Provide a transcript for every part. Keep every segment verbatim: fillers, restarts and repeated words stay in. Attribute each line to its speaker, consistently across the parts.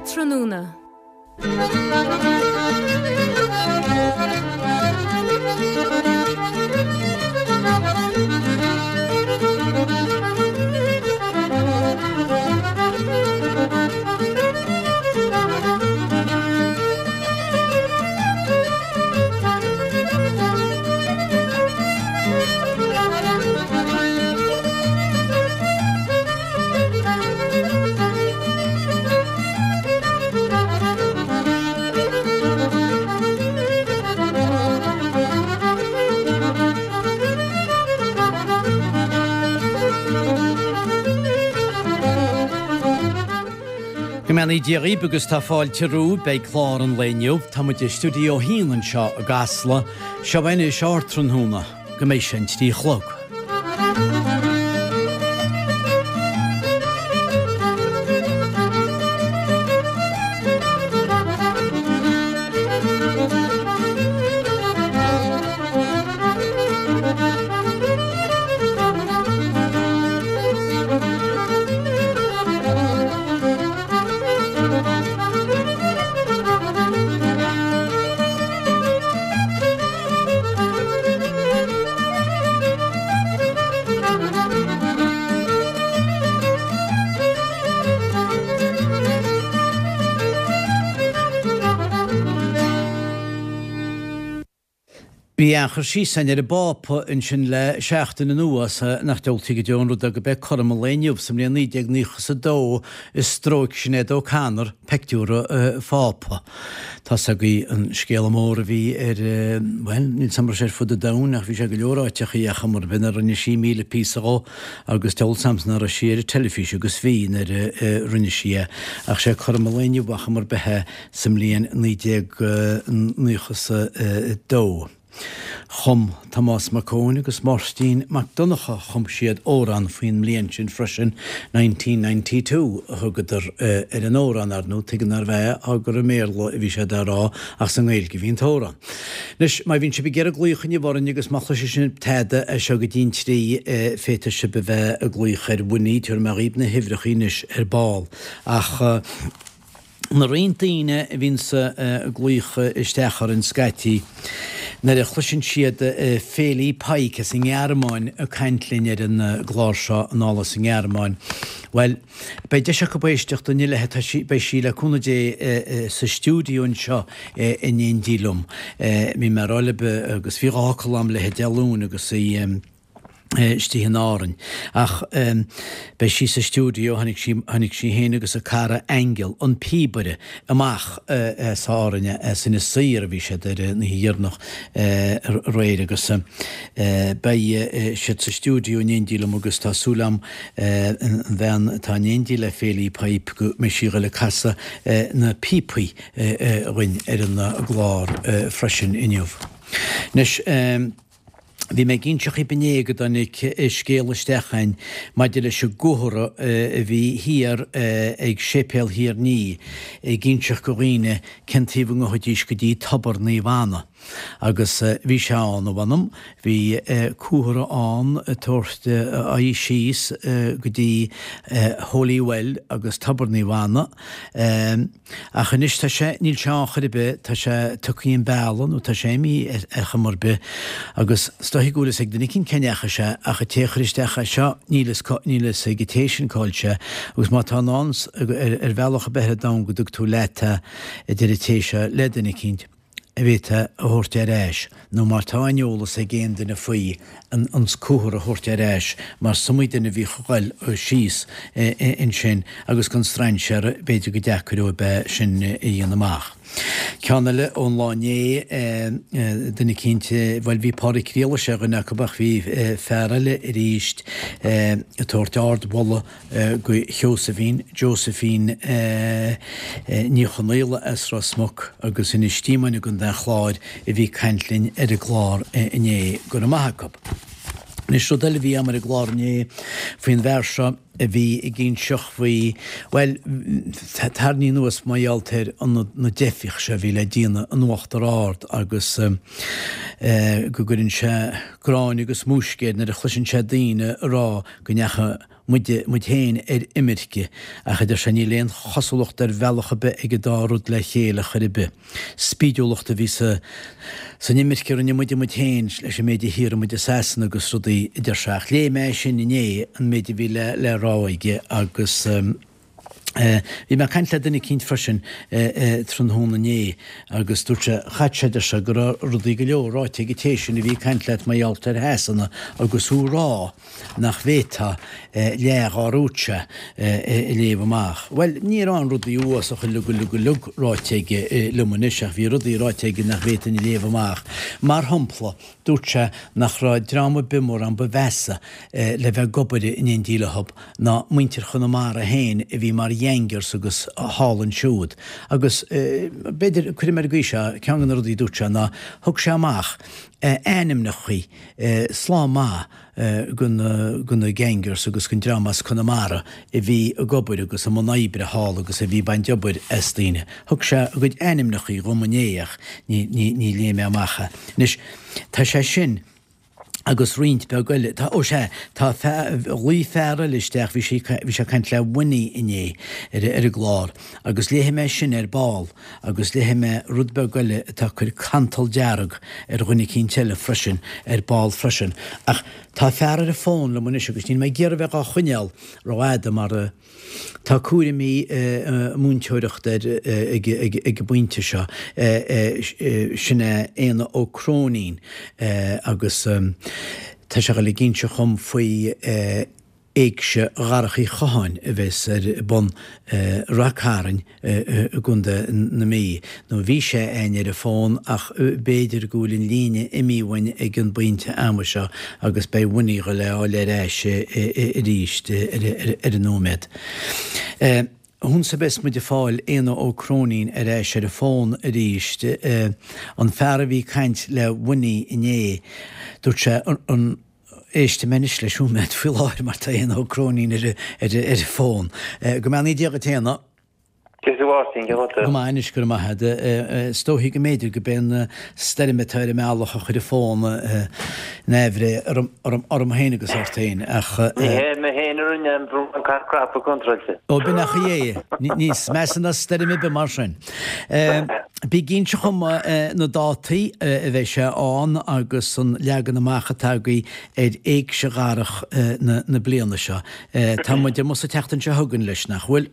Speaker 1: Tráthnúna.
Speaker 2: Gymani diari bygus ta fáil tirú bei clár an leiniu, ta mu de studio hílan seo a gasla, seo bhaine seo Tráthnúna, gymeisiant tí chlog. Bí achar sí san ar a bápa in sin le seachtain an uas nach deoltaí go deonrú a go be chum a léniuh sam líon nídeag níchas a dó is stróic sin é dó canar pectúra fápa. Tá sa go an scéal mór a bhí ar well, níl samar sé fud a dán nach bhí sé go leoráiteach í echa mar bin ar rinne sí míle písará agus deol samsna ar a siar telefísio agus bhín ar rinne sí ach sé chum a léniuh bacha mar bethe sam líon nídeag níchas a dó. Chum Thomas McCone agus Marstín McDonacha chum siad óran faoin mbliain sin freisin nineteen ninety-two a thugad ar ar an óran ar nó tuigean ar bheith agur a méarla a bhí sé darrá ach san ghaeilge bhín tóran. Nes mai bhín si be gur a glúchan i bharan agus machla sé sin teada a seo go dtín trí féta se be bheith a glúch ar bhuiní tuair mar ríb na hifrachínis ar báil ach na rion daoine bhín sa glúcha isteachar an scatí na a chluisin siad félí paicas in Ghearmáin a caintlín ar an gláir seo an álas in Ghearmáin. Well, bei de se go béisteach do níle bei sí le cúna dé sa stúdiún seo in éon dílum. Mí mar ráilebe agus bhí ácalam le dealún agus í stí an áran. Ach um, bei sí sa stúdio hannig sí, hannig sí héine agus a cara engel an píbare amach uh, uh, sa áranne uh, sinna sír bhí sé ar na híarnach uh, réir agus uh, bei uh, sé sa stúdio in éndílam agus tá súlam uh, an bhean tá éndí le félí paip go me síre le casa uh, na pípaí uh, uh, rin ar an glár uh, freisin inniuh. Nes um, Bhí mé ginseach i bnéagad annig scéalaistechain maidir leis se gohra a bhí hir ag sépéal hir ní ginseach go riine centíomh go hodís go dtí tabar ní bhana. Agus bhí se an ó bhanam, bhí cúthra an tuairt a í síos go dtí Holywell agus tabar ní bhana. A chanis tá sé níl seachar be tá sé tucaíon belan ó tá sé mí echa mar be agus Stohi gúlas ag duna cinn ceneacha se a chu técharistecha seo nílas agitation cáilte agus má tá náns ar bhealach a bethe dá go dug tú leta a diritéise ledana cinnt. A bhéta a thuirt ar éis, nó mar tá aineolalas a géan duna faoi an cúthar a thuirt ar éis, mar sumuidena bhí choáil ó síos in sin agus chun strain se beidir go deacurú be sin íon amach. Ceanile ón láné duna cinnte bhfuil bhí pára críala se go necabach bhí fearraile i ríist a tuairt ardbolla go Josephine, Josephine níchanéile Esra Smuck agus in istímaine gon den chláir i bhí caintlín ar a glár iné go na maithacab. Nis ro dyle fi am ar y glorni fwy'n fersio y fi i gyn sioch fi, wel, tar ni nŵs mae alter yn y defich se fi le dyn yn wacht ar ard agos gwgwrin se grain agos mwysged nid y chlysyn se dyn ra gynnecha muid héin ar imirce a chuidir se ní léon chosolacht ar bhealacha be ag dárúd le chéile chuir be. Spíúlaachta ví sa imirce runne muide mu héin leis sé méidir hir muide sesan agus rudaí idir seach. Lé mé sin iné an méidir bhí le le ráige agus Bhí me caiint le duna cinint freisin tron húna né agus dúirte chaitseide se gur rudaí go leor ráite go téisisin i bhí caiint leat maialta ar heasanna agus ú rá nach bhéta léag árúte i léomh amach. Well, ní an rudaí uas a chu lugu lugu lug ráiteige lumanisach, bhí rudaí ráiteige nach bhéta i léomh amach. Mar hampla dúirte nach rá drama bimór an bevesa le bheith gobaire in éon dílehab ná muintir chun mar a héin i bhí mar Jengers agus hálan siúd. Agus beidir chuir mar gúise ceangan rudaí dúirte ná thug sé amach énim nach chuí slá má gunna Jengers agus gon dramas Connemara i bhí a gobair agus a mnaíbre hall agus a bhí bain jobair estíine. Thug sé a gcuid énim nach chuí romanéach ní léime amacha. Nis tá sé sin agus riint be goile tá ó sé tá lí fearra listeach bhí sé caiint le winní iné ar a glár agus léthe mé sin ar ball agus léthe mé rud be goile tá chuir cantal dearag ar ghunnig cín teile freisin ar ball freisin. Ach tá fearra a fón le munis agus ní mé ggéar bheith a chuineal roiáda mar tá cuair mí múnteireacht ag buinte seo sinna éana ó crónín agus tá se le ginse chum faoi éagse gharchaí chaáin a bheits ar bon racharin gunda na mí. nó bhí sé aine ar a fón ach béidir gúlinn líne imíhain ag an buinte ama seo agus be bhaí go le á le réise i ríist ar an nóméid. Hún sa bes muid fáil éana ó crónín a rééis ar a fón a ríist an fearra bhí caint le bhaí iné dúirt sé an éiste menis leisúmed fiáir mar tá éana ó crónín ar a fón. Go me ní déag a téana go máis gur maithe stóhí go méidir go ben steimeteir meálacha chuir fón nehre orm héine agus ortainn ach ó bin nach dhé níos mesan na steimi be mar sin. Bí ginn se chum na dátaí a bheith sé an agus san legan amachchatágaí ar éag se garach na bliana seo. Tá mu de mus a teachtain se thugann leis nach bhfuil.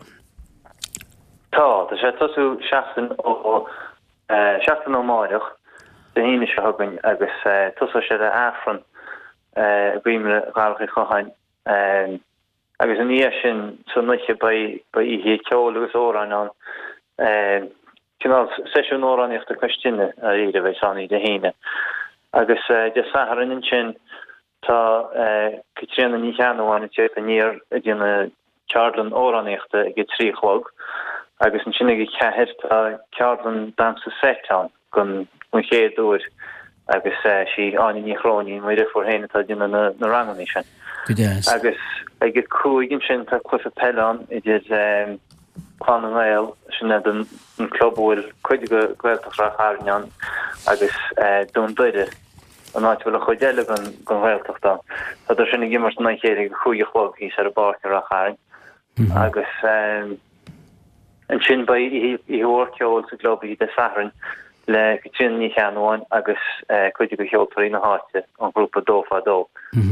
Speaker 1: Tá, tá sé tosú seaachtain ó seaachtain ó máireach de híine se thugann agus tusa sé a áfran a bhíimre garach i choáin agus an níos sin san nuiche ba ihé ceol agus órán an Cinál seisiún óráníocht a costinne a ide bheith sanní de héine. Agus de saharan sin tá citréanna ní cheanháin teip a níor a dtíanana cearlan óráníochta ag tríchlog, agus an sinna go ceir tá cearlan damsa setán gon gon chéadúir agus sí aní ní chrónín muidir for héine tá dtíanana na ranganí sin. Agus ag go cúigin sin tá clufa peán idir Pan an éil sin an clubhfuil chuide go ghilteach ra háneán agus dún duide an áit bhfuil a chuidéile an go ghilteachta. Tá idir sinna gimmar na chéir go chuige chlog hís ar a barca ra cháin agus an sin ba i hórceol sa globaí de saharan le go tin ní cheanháin agus chuide go cheoltarí na háte an grúpa dófa dó.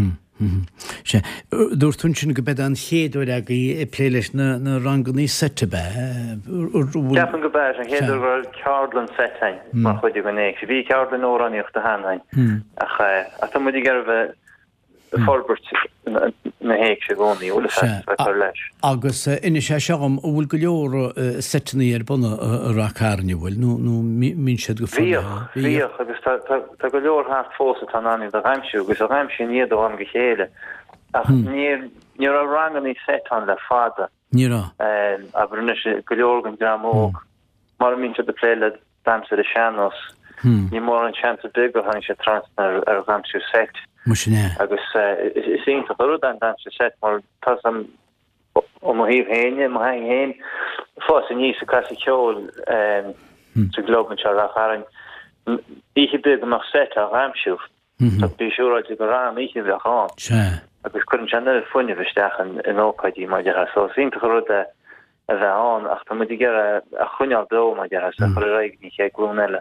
Speaker 2: sé dúir tún sin go bed an chéadúir ag i pléiles na ranganí sete be.
Speaker 1: Deafan go beir an chéadúir gur ceardlan setain mar chuide go néig. Bhí ceardlan óráníocht a hánain ach a tá muidir gar bheith forbert na héic sé gcónaí úla leis.
Speaker 2: Agus ina sé seam bhfuil go leor setnaí ar buna a racharne bhfuil nó mín siad go
Speaker 1: fríoch fríoch agus tá go leor háart fósa tá náí a raimsú, agus a raimsú níiad am go chéile. Ach níor a ranganí setan le fada.
Speaker 2: Níra.
Speaker 1: A brunne se go leor an dramóg. Mar mín se de pléile damsa de seanos. Ní mór an chanta big go hanig sé transnar ar raimsú set. Agus is ínta ru an damsa set mar tas am o mo híh héine, mo hain héin fós a níos a casi ceol sa globan se racharin. Ihe big amach set a raimsú. Tá bí siúráid go rám ihe bheithán. agus chun seanna funne bhisteach in ócaidí mar de so sínta chu a a bheith an ach tá muid gur a chuneal dó mar de sa chu raig ní ché glún eile.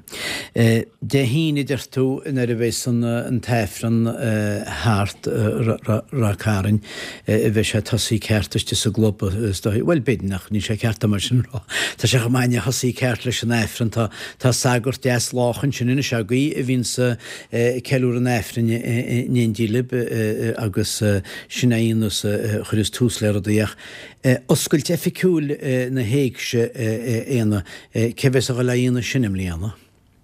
Speaker 2: De híine idir tú in ar a bheits an taifran háart rá cárin a bheith sé tosaí ceartiste sa globa bhfuil bidnach ní sé ceartta mar sin rá. Tá sé go maine thosaí ceart leis an éifran tá sagart deas láchan sin ina seagaí a bhín sa ceúr an éifran níon dílib agus sinnaíonús churis túsléir a dhéach. Oscailt efficúil na héigse éana cebhes a go leíonna sinnim líana?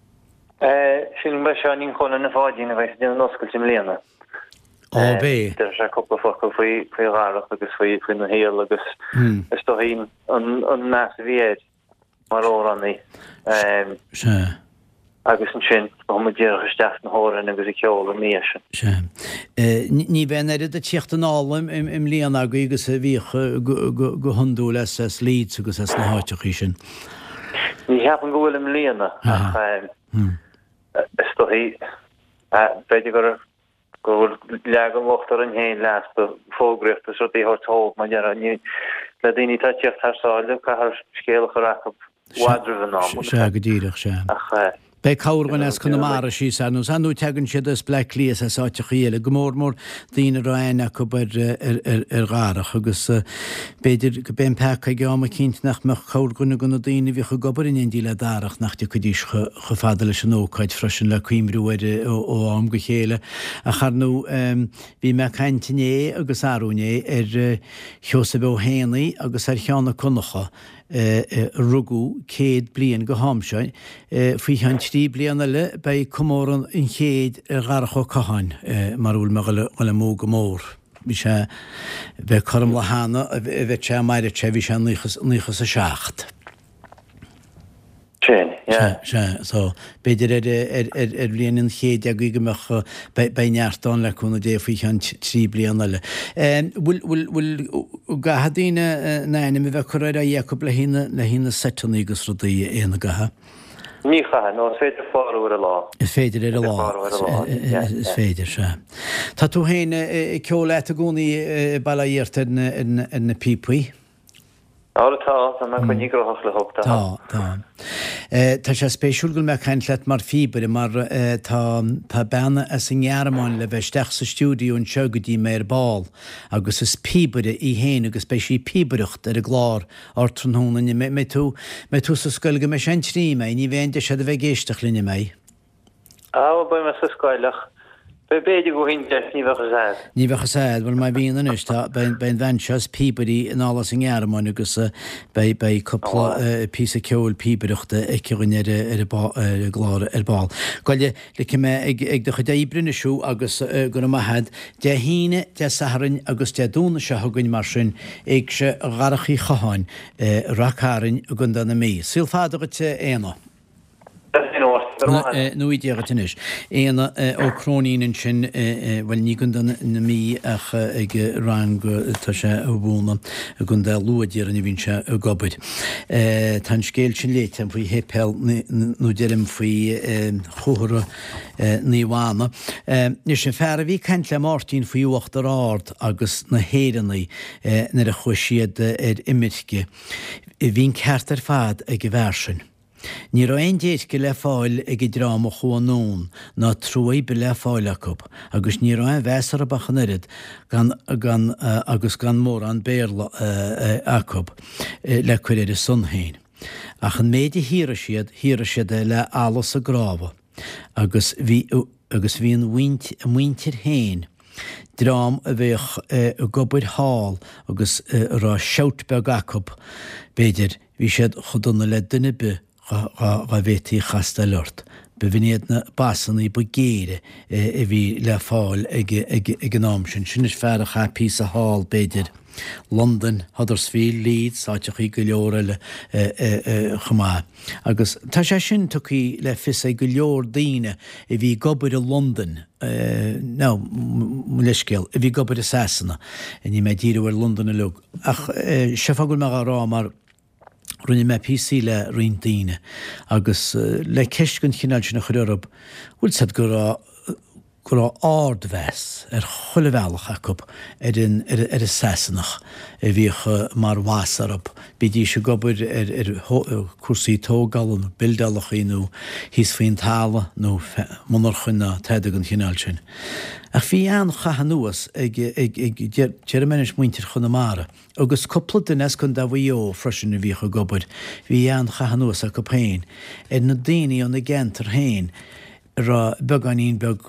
Speaker 1: Sin be se nín chuna na fádína bheith den noscail sim léana.
Speaker 2: Á bé.
Speaker 1: Der se coppla focail faoi faoi rárach agus faoi faoi na héal agus is do hín an nás bhíad mar órannaí.
Speaker 2: Se.
Speaker 1: Agus an sin go mu déirech isteach na hóran agus i ceol an níos sin.
Speaker 2: Ní bhein éidir a tíocht an álam im líon aga agus a bhíoch go honú leis as líd agus as na háiteach sin.
Speaker 1: Ní heapan go bhfuil im líana ach is do hí beidir gur go bhfuil legan bhachtar an héin leas do fógricht is rutí hartóg mar dear le daoine tá tíocht thsáile chu th scéalach a racha wadrih an ná.
Speaker 2: Se go ddíireach se. Bei cáirgan as chun mar sí sanú anú tegann siad as ble lías a sáte chéile go mór mór daoine roiine go bar ar gárach agus beidir go ben pecha geama cinint nach me cáirganna gona daoine bhí chu gobarin in díle darach nach de chudís chu fada leis an ócaid freisin le cuimrúide ó am go chéile a charnú bhí me caiintiné agus áúné ar cheosa beh héanaí agus ar cheanna connacha rugú céad blian go hámsein faoi an tí blianana le bei cummóran in chéad garcha caáin marúil me le mó go mór. Bhí sé bheith chum le hána a bheith sé maire sé bhí sé níchas a seacht. So beidir ar blianaan chéad a goigeach bei neartán le chuna dé faoi an trí blianana le. Bhfuil gahadíine náine mi bheith choir a dhécob le hína le hína setannaí agus rudaí éana gatha.
Speaker 1: Ní chaithe nó féidir fáú a lá.
Speaker 2: Is féidir ar a lá is féidir se. Tá tú héine ceolala a gúnaí bailíirta in na pípaí?
Speaker 1: Átá me chu nígroch le hogta.
Speaker 2: Tá tá. Tá sé spéisiúil me chaint leat mar fíbre mar tá bena as an ghearmáin le bheith steach sa stúdiú an segadí mé ar báil agus is píbre í héin agus bei sí píbreacht ar a glár ortranhúna mé tú mé tú sa scoilga me sé trí mé, ní bhéinte sé a bheith géisteach linne mé.
Speaker 1: Á ba me sa scoilach. Be beidir go hinte ní bhecha séid. Ní
Speaker 2: bhecha séid, bhil mai bhíon anúis tá bein bhainseas píbarí in álas an ghearmáin agus bei coppla písa ceúil píbareachta iciúin ar a gláir ar báil. Gáile le me ag do chud éibrinne siú agus gona maithad de híine de saharin agus de dúna se thugann mar sin ag se garachaí chaáin racárin a gunda na mí. Síl fádagat éana. Nuí déagatinis. Éana ó crónín sin bhfuil ní gunda na mí ach ag rang tá sé a bhúna a gunda luadíar a bhín se a gobaid. Tá scéil sin léite faoi hépel nó deirim faoi chóthra níhána. Nís sin fear a bhí ceint le máirtín faoi uacht ar áard agus na héannaí nar a chuisiad ar imimeige. Bhín ceart ar fad ag go bhharsin. Ní ra ein déit go le fáil ag i dráma chuanún ná trúi be le fáileachb, agus ní ra ein bheasar a bachanid agus gan mór an béirla acob le chuir a sunhéin. Ach an médi híra siad híra siad le álas a gráfa, agus bhí an muintir héin. Drám a bheith a gobair hál agus rá seut be acob, beidir bhí siad chudonna le duine be ga bhétaí chasta lort. Be bhíad na basannaí bu géire a bhí le fáil ag an námsin. Sin is fear a cha pí a hál beidir London, Huddersfield, Leeds, áiteach í go leor le chumá. Agus tá sé sin tuí le fis é go leor daoine i bhí gobair a London, ná leiscéal, i bhí gobair a Sasanna, a ní mé ddíirehar London a lug. Ach se fagul me a rá mar runni me písí le rion daoine agus le ceiscin chinál sin na chuirb bhfuil sad go go áardhes ar chuile bhealach acu ar is sesanach a bhíocha mar bhásarab. Bidí se gobud ar cuasaí tógalan, bildalach inú hís faoin tála nó munar chunna teideag an chinál sin. Ach bhí an chaithe nuas ag dearmanis muintir chuna mara, agus coppla den es chun da bhío freisin a bhíocha gobud, bhí an chaithe nuas a go péin, ar na daoine an na gentar hain, ra beganín beg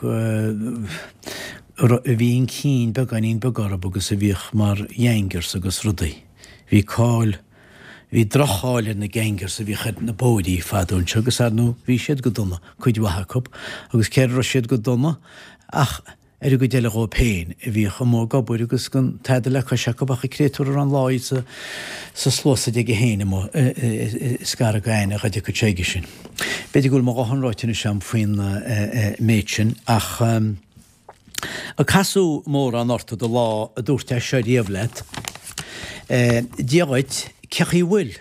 Speaker 2: bhíon cín beganín begarab agus a bhíoch mar dhéangars agus rudaí. Bhí cáil, bhí drocháil ar na géangars a bhí chud na bódaí fadún agus ar nó bhí siad go donna chuid wathacab, agus céir ra siad go donna ach ar go déile go péin a bhí chamó gabúir agus gon teidir le seacab ach créúir an láid sa slósa ag héine mó scar a gaine a chuide go téige sin. Beidir gúil má gáhanráitina sem faoin méid sin ach a casú mór an orta do lá a dúirte se riamhleit díáid cechaí bhfuil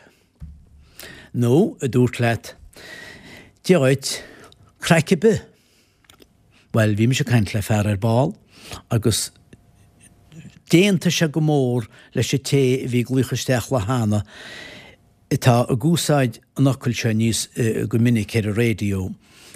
Speaker 2: nó a dúirt leit díáid craice be. Well, bhí me se caint le fear ar báil, agus déanta se go mór leis sé té bhí gluchaisteach le hána. Tá a gúsáid an ocailse níos go minic ar a rédió.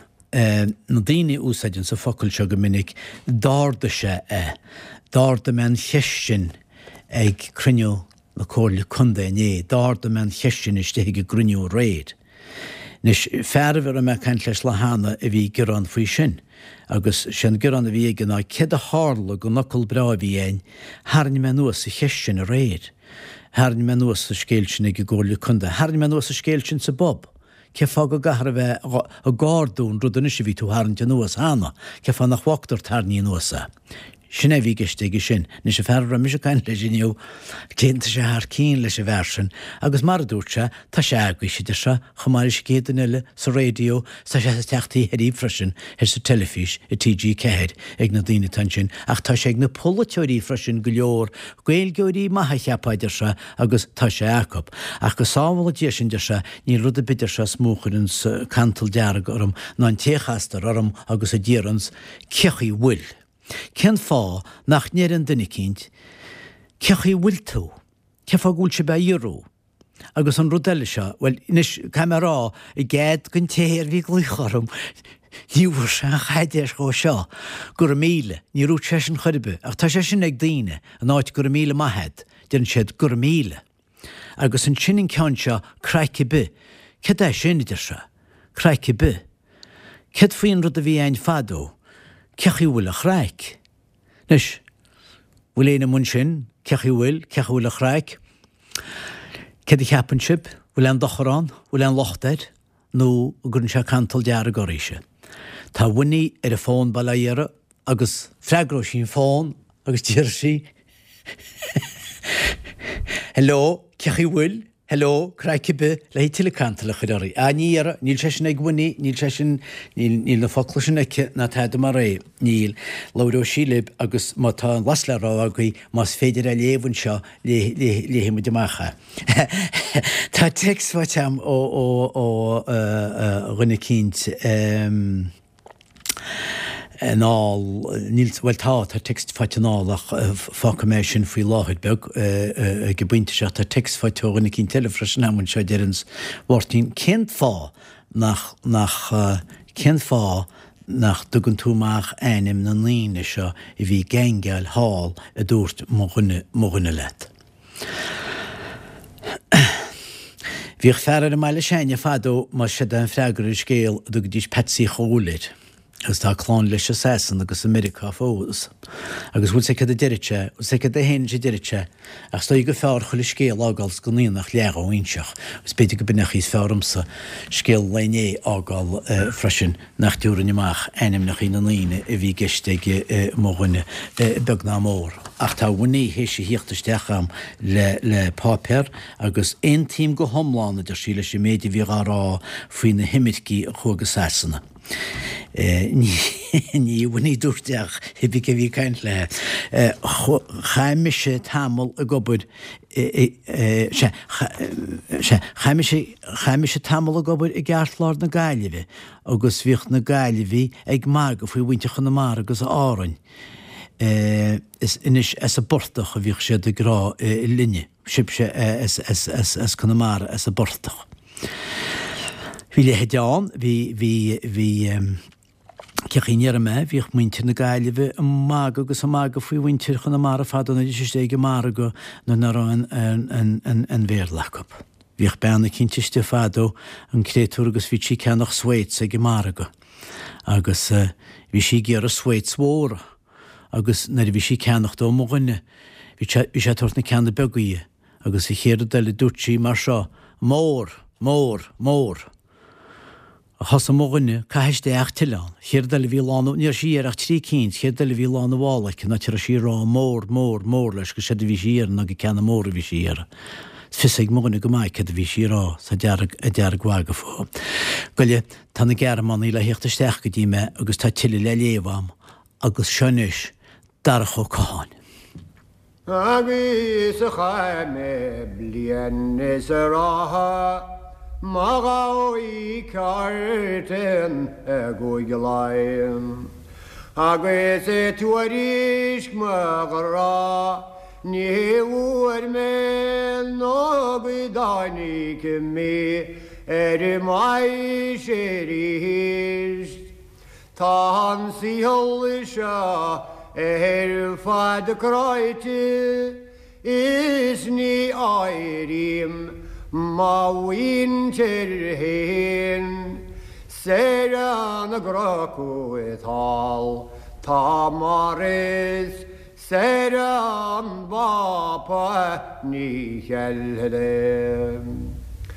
Speaker 2: Na daoine úsáidin sa focailse go minic dáda se é. Dáda men cheistin ag cruniú na cóirla chunda é. Dáda men cheistin is té go gruniú réid. Nis fearhar a me caint leis le hána a bhí gurán faoi sin. Agus sin gurán a bhí gan ná ced a hála go nocail bra bhí éin, háirn me nuas a cheistin a réid. Háirn me nuas a scéilsin ag ggóirla chunda. Háirn me nuas a scéilsin sa bob. Ce fá go gahar a bheith a gáardún rudan is bhí tú háirn te nuas hána. Ce fá nach bhachttar tarní nuasa. Sinna bhí geistéige sin, ní sé fearra mis a caint le sinniu, cénta sé thar cín leis a bhersin, agus mar dúirte tá sé aghuiisiide se chumar is céan eile sa rédió sa sé teachtaí herí freisin ar sa telefís i T G ceir ag na daoine tan sin, ach tá sé ag na polateoirí freisin go leor, gailgeoirí maithe cheapaidir se agus tá sé acab. Ach go sámhla dé sin de se ní rud a bidir se smúchainn sa cantal dearag orm ná an téchastar orm agus a ddíarans cechaí bhfuil. Cén fá nach néir an duine cinnt, cechaí bhfuil tú, ce fá gúil se be dhearú. Agus an rudeile se, well, inis camerá i gcéad gon téir bhí gluchorm, níomhar se an chaidéis go seo, gur míle, ní rút sé sin chuirbe, ach tá sé sin ag daoine an áit gur míle maithe, déann siad gur míle. Agus an sin ceann seo craice be, ce é sin idir se, craice be. Ced faoin rud a bhí ein fadó, cechaí bhfuil a chraig. Nis, bhfuil éana mun sin, cechaí bhfuil, cechaí bhfuil a chraig. Ced i cheapan sib, bhfuil an docharán, bhfuil an lochtaid, nó gurn se cantal dear a goríise. Tá bhainaí ar a fón bailíire agus freigró sin fón agus tíir sí. Hello, cechaí bhfuil, hello, craice be, le hí tuile cantal a chuidirí. A níar, níl sé sin ag bhainaí, níl sé sin, níl na focla sin aice na taide mar ré, níl lauró sílib agus má tá an lasle rá agaí más féidir a léhann seo le himime deacha. Tá text fáteam ó rinne cinnt nál níls bhfuil tá tá text fáteánach fácha mé sin faoi láthid beg go buinte se tá text fáteóganna cín telefreisin amhain seo dearans bhirtín cén fá nach nach cén fá nach dugann túmach éinim na líine seo i bhí géingeal hall a dúirt mo ghine leit. Bhíoh fearr a meile séine fadó mar sé an freigar is scéal do go dtís Patsy Choúlaid. Agus tá chlán leis a sesan agus America fós. Agus bhfuil sé cad a deirite, sé cad a héin sé deirite, ach stoi go fearr chuil scéal ágáil go níonach leagá íseach, gus beidir go binach ís fearmsa scéal lené ágáil freisin nach dúran imach einim nach ína líine a bhí geisteige móghine beg ná mór. Ach tá bhainaí hééis sé híochttasteacham le le pápéir agus ein tím go thomlána idir sí leis sé méidir bhí rá faoin na himiidcí a chuga sesanna. ní bhaí dúirteach i bhí go bhí caiint le chaime sé tamil a gobud chaime sé tamil a gobud i gceartláir na Gaillimhe agus bhíocht na Gaillimhí ag mar go faoi bhainte chun na mar agus árainn. Is inis as a bortach a bhíoh sé de grá i linne, sib sé as chun na mar as a bortach. Bhí le headán, bhí bhí Cechéar me bhíoh muinte na Gaillimhe an mag agus a mag faoi bhainte chun na mar a fad na sé go mar go na narán an bhéirlachab. Bhíoh beanna cinnteiste fadó an créitúr agus bhí si ceannach Sweits ag go mar go. Agus bhí si ggéar a Sweits mhóra. agus na bhí sí ceannach dó mo ghuine, bhí sé tuairt na ceanna begaí, agus i chéad deile dúirtí mar seo, mór, mór, mór. A thosa mo ghuine, caiis dé ach tileán, chéad deile bhí lána, níor sí ar ach trí cínt, chéad deile bhí lána bhálaich, na tíar sí rá mór, mór, mór leis go sé bhí síar na go ceanna mór a bhí síar. Fisaigh mo ghuine go maiid cad a bhí sí rá sa dearg bhága fó. Goile, tá na gearmán í le hiochtasteach go dtí me agus tá tiile le léomham agus sionis darach ó cáin.
Speaker 3: Agus a chaime blian is a rátha maga ó í cartain a go gelaim. Agus a tuarísk maga rá ní úr me nó bidáni ke me er mai sé hist. Tá han síhol seo er fad kráite is ní áirim má winter hen ser an a gracu etal tá maris ser an bapa ní helhelem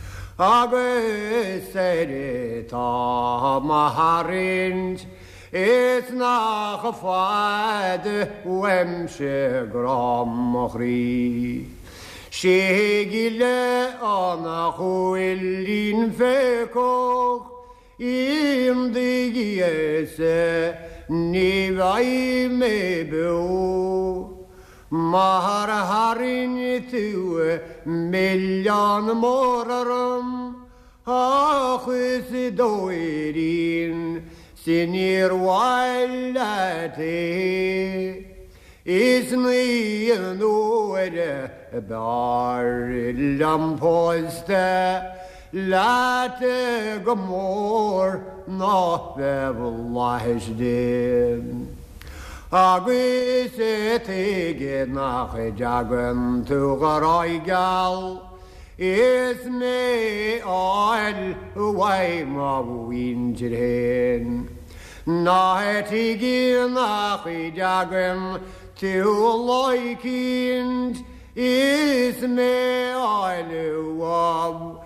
Speaker 3: agus ser tá maharint is nach a fad wemse gramachri. Sé gile anna chuillín fekoch im digiese ni vai me bu. Mar harin tu million morarum ach is doirin Sinir wallate is me nuere bar lamposte late gomor na bevallasdim. Agus etige nach jagan tu garaigal is me all way ma winterhen. Na etige nach jagan tu loikind is me all wab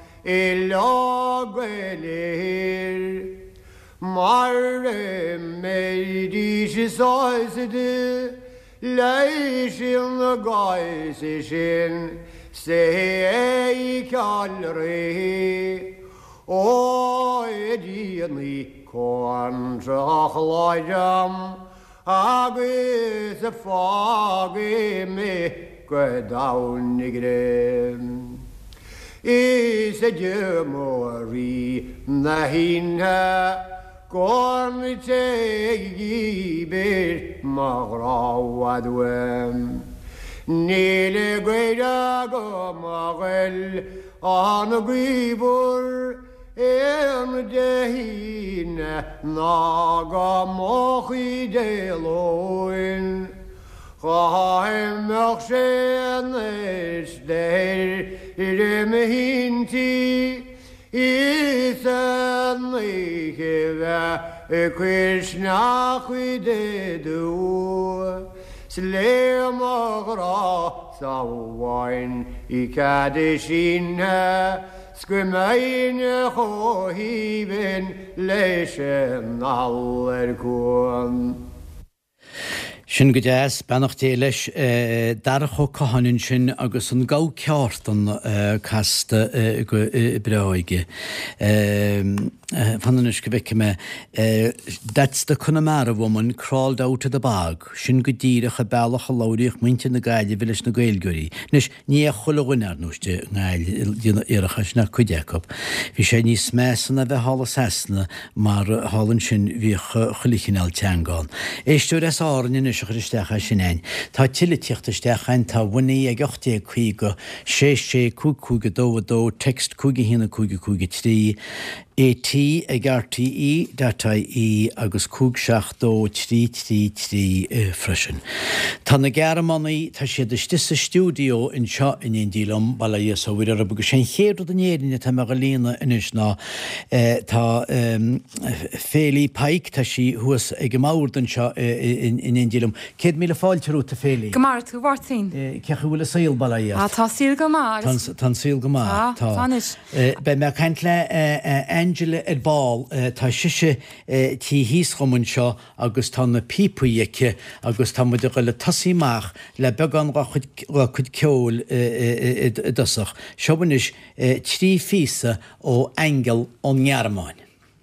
Speaker 3: ilogwelir. Marre meidische sausede leishin the gaisishin say kalre o edini kontra lajam agus a fagi me gdaunigre is a gemori nahinha Gorn tegibir magrawadwem Nile gweda gomagel an gwibur em dehina naga mochi deloin Chaim machshen es der remhinti Isan Ikeva Krishna Kwidedu Slemagra Sawain Ikadishina Skrimain Hohiben Leshem Allerkun
Speaker 2: Sin go déas bennacht é leis darcho cahanin sin agus an gá ceartan casta go breige. Fannis go bhice me that's the Connemara woman crawled out of the bag. Sin go díireach a bailach a láiríoch muinte na gaile bhilis na gailgurí. Nis ní a chulaghine nuiste gail iarachas na cuideacop. Bhí sé ní smesan a bheith hálas hesna mar hálan sin bhí chulichinál teangáin. Éistúr es árin is Christecha sin. Tá tiiletiachtastechain tá bhaí ag ochtaí chuí go sé sé cú cúga dó a dó text cúga hína cúga cúga trí AT ag R T E data í agus cúg seach dó trí trí trí freisin. Tá na Gearmánaí tá siad is sa stúdio in seo in éon dílam balla is ó bhuiir agus sin chéadú den éirinne tá me go lína inis ná tá Félí Pike tá si thuas ag go máir den seo in éon dílam. Céad míle fáiltearú a Félí.
Speaker 4: Go mar tú bhhartín.
Speaker 2: Cecha bhfuil saoil balla is.
Speaker 4: Tá síl go mar.
Speaker 2: Tá síl go mar.
Speaker 4: Tá. Tánis.
Speaker 2: Be me caint le Angela ar ball tá siise tí híos chomann seo agus tá na pípaíice agus tá muidir go le tasíach le began chud ceol dosach. Seoban is trí físa ó Angel ón Gearmáin.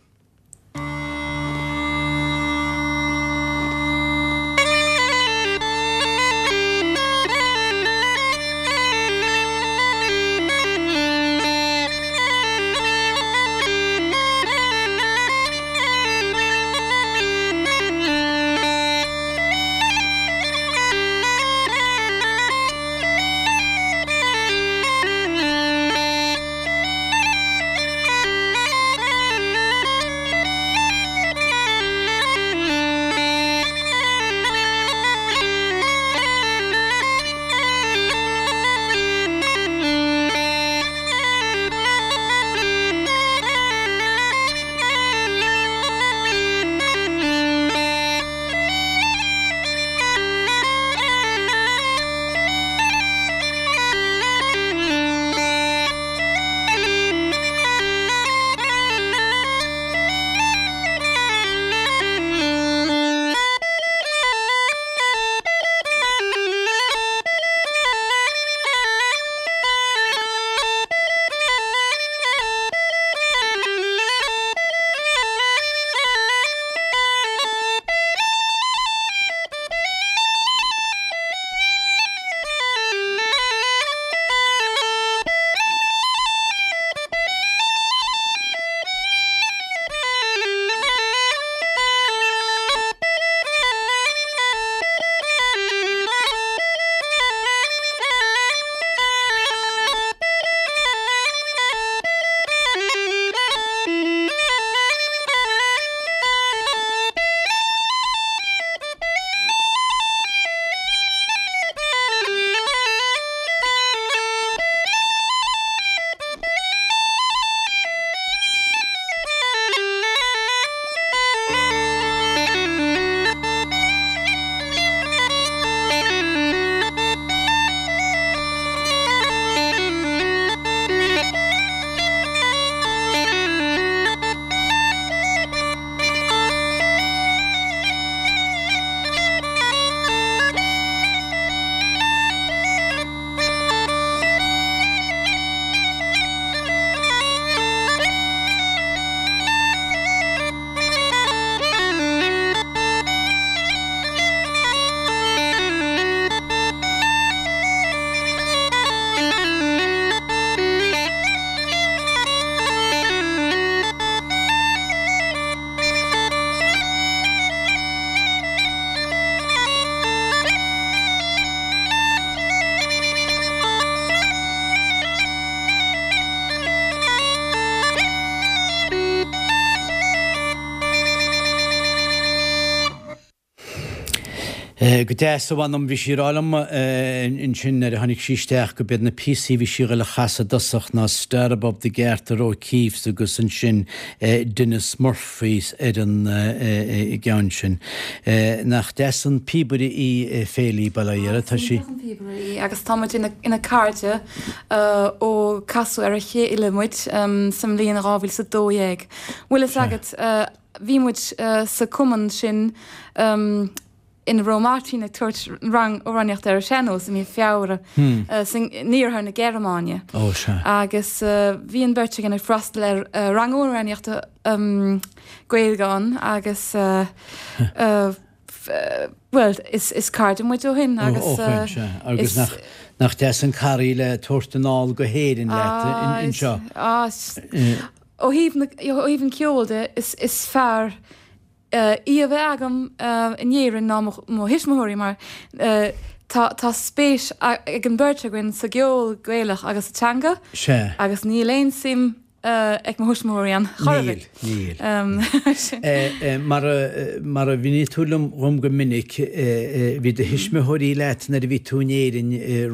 Speaker 2: Go déas bhhanam bhí sírálam in sin ar tháinig síisteach go bead na P C bhí siúil le chasa dosach ná Starb of the Gertar ó Keeves agus an sin Dennis Murphys ar an gceann sin. Nach deas an píburí í Félí bailíar tá sí.
Speaker 4: Agus táid ina cáte ó casú ar a ché ile muid sam líon rábhil sa dóhéag. Bhfuil agad bhí muid sa cuman sin in Romátín ag tuairt rang óráneocht ar seanó sa mí feabhra níorthar na Gearmáine.
Speaker 2: Ó se.
Speaker 4: Agus bhíon beirt gan ag freistal ar rangóráneochta Gaelgáin agus well is is card muid ó hin agus
Speaker 2: agus nach nach de an carí le tuairtanáil go héirin le in seo.
Speaker 4: ó híhann ceolde is is fearr í a bheith agam inéan ná mo hisismóirí mar tá spéis ag an beirtegann sa geol gcuilech agus atanga agus ní léon sim ag mo hisismóirí an choirh.
Speaker 2: Mar a bhíní túlam rom go minic bhí de hisismethirí leit na a bhí túnéirin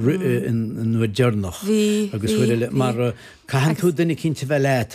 Speaker 2: nu dearnach agus bhfuil mar Cahan tú duna cinnte bheith leit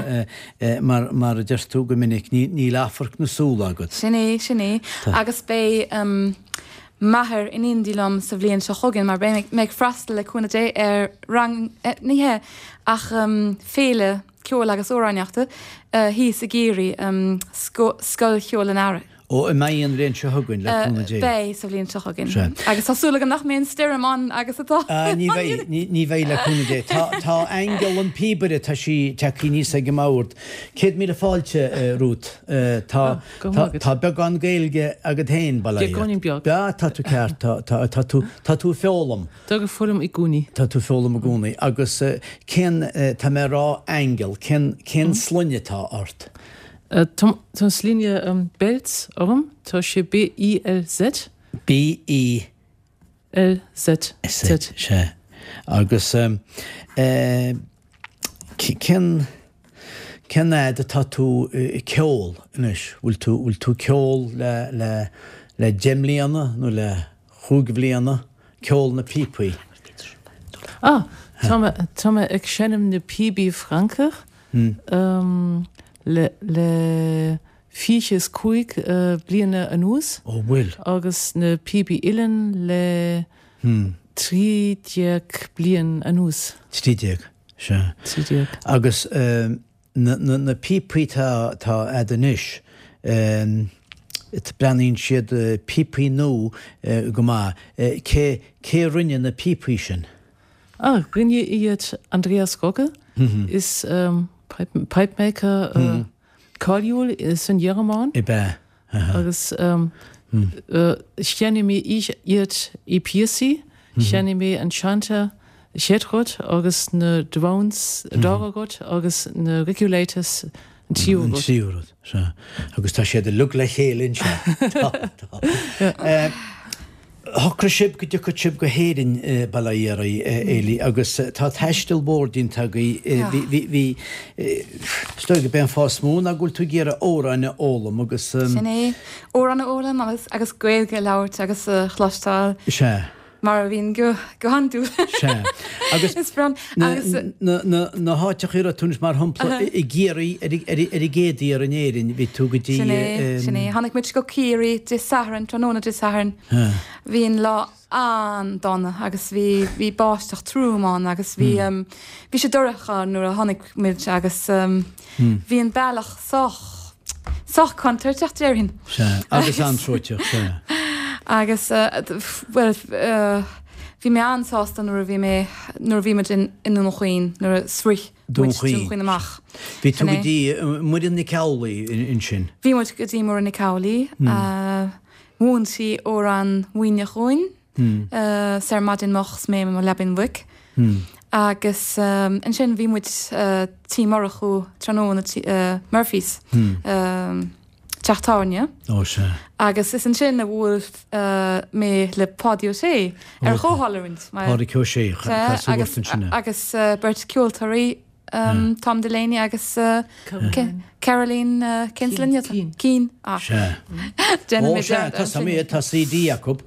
Speaker 2: mar mar a deirtú go minic ní láfarc na súla agad.
Speaker 4: Sinné sinné agus bé maithir in indílam sa bblion se chogann mar bé méid freistal le chuna dé ar rang níthe ach féle ceol agus óráneachta hí sa géirí scoil cheol an aire.
Speaker 2: ó i mai an réon se thugann le chuna dé.
Speaker 4: Bé sa bblion se chogann. Agus tásúla an nach mé steiremán agus atá.
Speaker 2: Ní bhéh le chuna dé. Tá angel an píbere tá sí teí níos a gomáirt. Céad mí le fáilte rút Tá beag an gailge agad tain balla.
Speaker 5: beag.
Speaker 2: Be tá tú ceart tá tú feolalam.
Speaker 5: Tá go fum i gúni.
Speaker 2: Tá tú feolalam a gúnaí agus cén tá mé rá angel cén slunnetá ort.
Speaker 5: Tá slíne um, Belz orm, tá sé B I L Z.
Speaker 2: B I
Speaker 5: L Z.
Speaker 2: Z. Se. Agus um, uh, cén cén éad tá tú uh, ceol inis, bhfuil tú bhfuil tú ceol le le le gemlíanana nó le chúgblíanana ceol na pípaí.
Speaker 5: Ah, tá me ag senim na P B Franker. Um, le le fiches cuig uh, bliana anús.
Speaker 2: Ó bhfuil.
Speaker 5: Agus na P B Illen le hmm. trídeag blian anús.
Speaker 2: Trídeag, se.
Speaker 5: Trídeag.
Speaker 2: Agus um, na, na, na pípaí tá tá adanis. Um, it breanín siad uh, pípaí nó uh, go má. Uh, cé cé rinne na pípaí sin?
Speaker 5: Ah, rinne iad Andreas Gogge mm-hmm. is um, Pipe, pipemaker mm. uh, Carliul is in Jerman.
Speaker 2: I be.
Speaker 5: Agus um, mm. uh, Stjani me ich iad I Piercy, Stjani me an Chanter Shetrot, agus na drones Doragot, agus na regulators Tiurot.
Speaker 2: Tiurot, so. Agus tá sé de look le chéilinn se. Thocra sib go decha sib go héirin bailíar éili agus tá theistil bórdín tagaí hí stoig go ben fás mún a gúil tú géar óráine ólam agus
Speaker 4: Sinné óráine ólam agus agus gailge leirt agus chlastáil
Speaker 2: se.
Speaker 4: Mar bhín go go handú
Speaker 2: se. Agus na háteach ar a túnis mar thumpla i ggéirí ar i gédaí ar an éirin bhí tú go dtí
Speaker 4: Sinné hánig muid go cíirí de saharan tróna de saharan hín lá an donna agus bhí bhí báisteach trúmáin agus bhí bhí sé doracha nuair a hánig muid agus bhí an bailach soch soch chuir techt ar hin.
Speaker 2: Agus antróiteach se.
Speaker 4: Agus well bhí mé ansásta nuair bhí mé nuair bhí in inú chuoin nuair srich chuoin amach.
Speaker 2: Bhí tú go dtí muid in na ceolaí in sin.
Speaker 4: Bhí muid go dtí mór in na ceolaí mún si ó an mhuioine chuoin ser madin mochs mé mar lebin bhuic. Agus an sin bhí muid tí marach chu tróna Murphys. Teachtáne.
Speaker 2: Ó se.
Speaker 4: Agus is an sin a bhfuil mé le pádio sé ar chóhallarint.
Speaker 2: Pádio sé
Speaker 4: agus Bert Ceoltarí Tom Delaney agus Caroline Kinslin Keen.
Speaker 2: Se. Ó se tá mé tá C D Jacob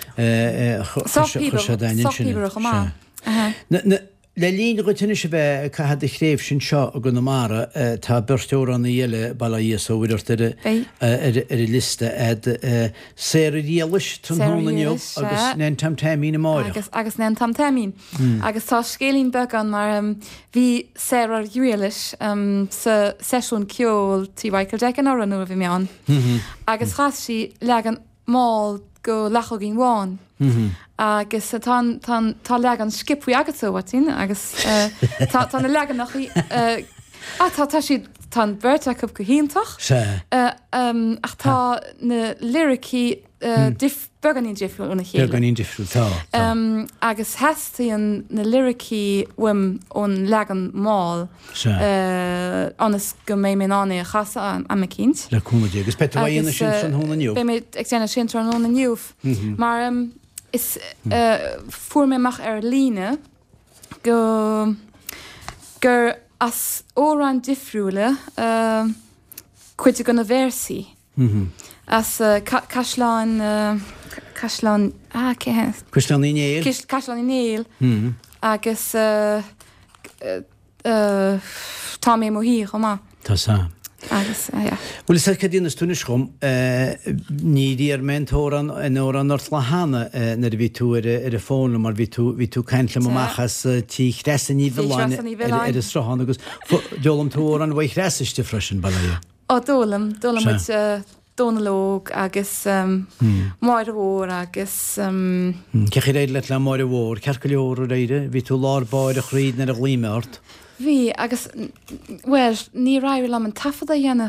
Speaker 2: chu daine sin. Le lín go tinine se bheith caihad i chréibh sin seo a go na mara tá berteór an na dhéile bailíos ó bhidir ar i liste sé a díalis tunúnaineo agus nen tam taimín máide.
Speaker 4: Agus nen tam taimín. Agus tá scélín began mar bhí sé ar dúalis sa seisiún ceol tí bhaicil de an ára nuair bhí meán. Agus chas si legan máil go lecho gin bháin. agus tá le an skipú agatú watín agus tá na legan nach tá si tá berrta go go híintach ach tá na lyricí beganí difriúil na chéile.
Speaker 2: Beganí difriúil tá.
Speaker 4: Agus heastaíon na lyricí wim ón legan máil anas go mé mé ána a chasa am cinint.
Speaker 2: Leúna agus pe bhhéana sin san hóna nniuh.
Speaker 4: Bé mé ag téanana sin an hóna nniuh. Mar is fuair méach ar líne go gur as órán difriúile chuide go na bhéirsaí. As Caisleán Caisleán cé
Speaker 2: Caisleán Inéal
Speaker 4: Caisleán Inéal agus tá mé mohíí go má.
Speaker 2: Tá sa.
Speaker 4: Agus
Speaker 2: Bhfuil is ce dtíana túna chum ní dí ar mentóran in órán North Lahana na bhí tú ar a fónla mar bhí tú bhí tú caiintle amachchas tí chreasa ní bhláine ar is strahan agus deolalam tú órán bhaid chreasaiste freisin bailile.
Speaker 4: Ó dólam dólam mit dónalóg agus máir bhór agus
Speaker 2: Cechi réad le le máir bhór, ceir go leor réide, bhí tú lár báir a chríd na a glíimeart.
Speaker 4: Bhí agus well ní raibh le an tafada dhéana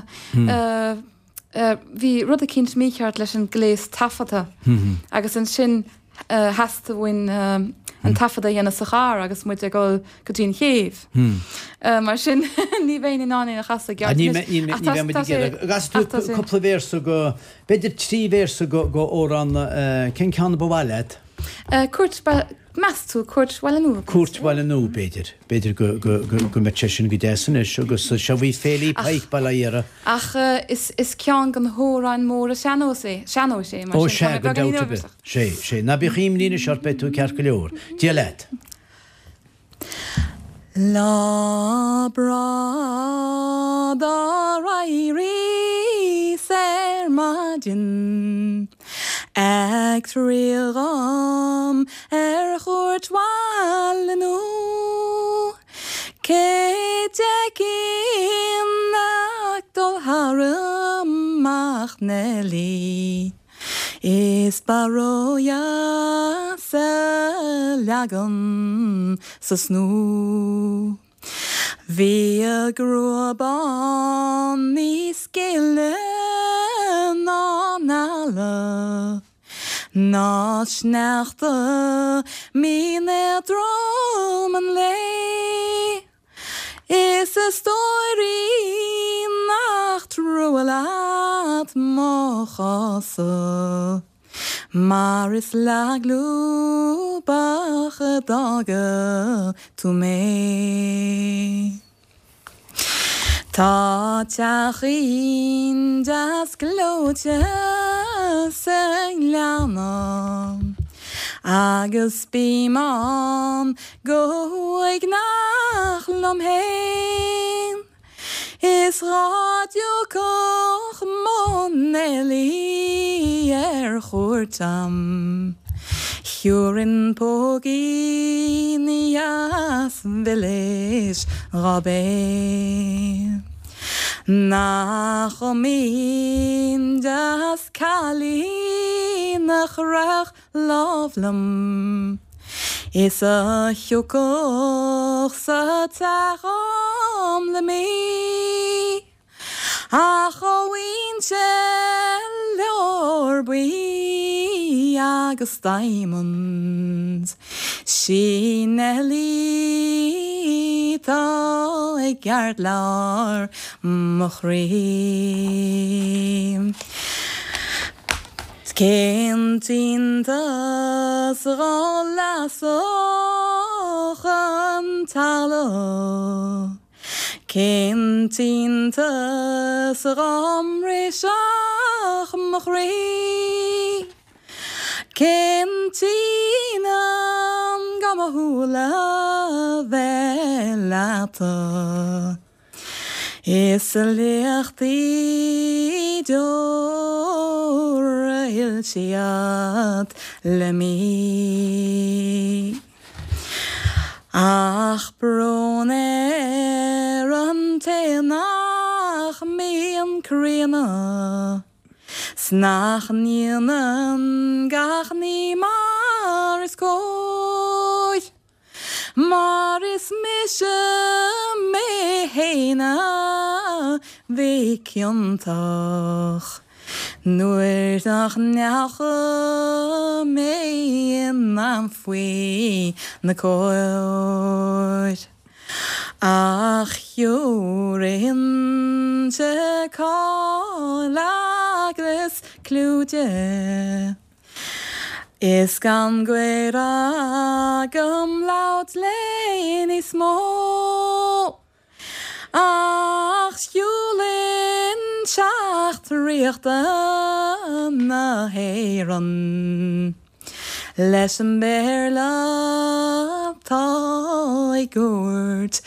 Speaker 4: bhí rud a cinint mícheart leis an gléas tafada agus an sin heasta bhain an tafada dhéana sa char agus muid a gáil go dtíon chéamh. Mar sin ní bhéine nána a chasa geart.
Speaker 2: Gas tú coppla bhéirsa go beidir trí bhéirsa go órán cin ceanna bhhailed?
Speaker 4: Cuirt meas tú cuirt bhile nó.
Speaker 2: Cuirt bhile nó beidir beidir go me sin go déan is agus se bhí félí peich bailíara.
Speaker 4: Ach is cean gan thóráin mór a seanó sé seanó sé
Speaker 2: ó sé go dé sé sé na bí chiim lína seart be tú cear go leor. Dí leit.
Speaker 4: Lá brad a rairí ser madin ag trígham ar chuirt bhailnú cé decin ach dul haramach nelí is barója sa legan sa snú. Bhí a grúbán ní scéile ná nála ná sneachta mína drom an lé. Is a stóirí nach trúalat má chasa mar is leaglú bach a daga tú mé. Tá teachín das glóte sa leanna agus bímán go ag nach lom héin. Is radio koch monelí ar chuirtam Hurin pógí as village rabé. Nach omín das cálí nach rach lovlam. Is a hiúcoch sa tachom le mí. Ach ó víse leor bui agus diamonds. Sí nelí tá ag geart lear mochrí. Kentintas rollasoch an talo. Kentintas romrishach mochri. Kentinam gamahula velata. Is a lichti dor ilsiat le mi. Ach broner an te nach mi an krena. Snach nienen gach ni mar is koi Mar is mische me heina Vikjontach Nuir nach neache me in am fui na koi Ach jorin te kalagres klude Is gan gwera gum laut lein is små Ach julin schacht richte na heron Lesson berla tai gurt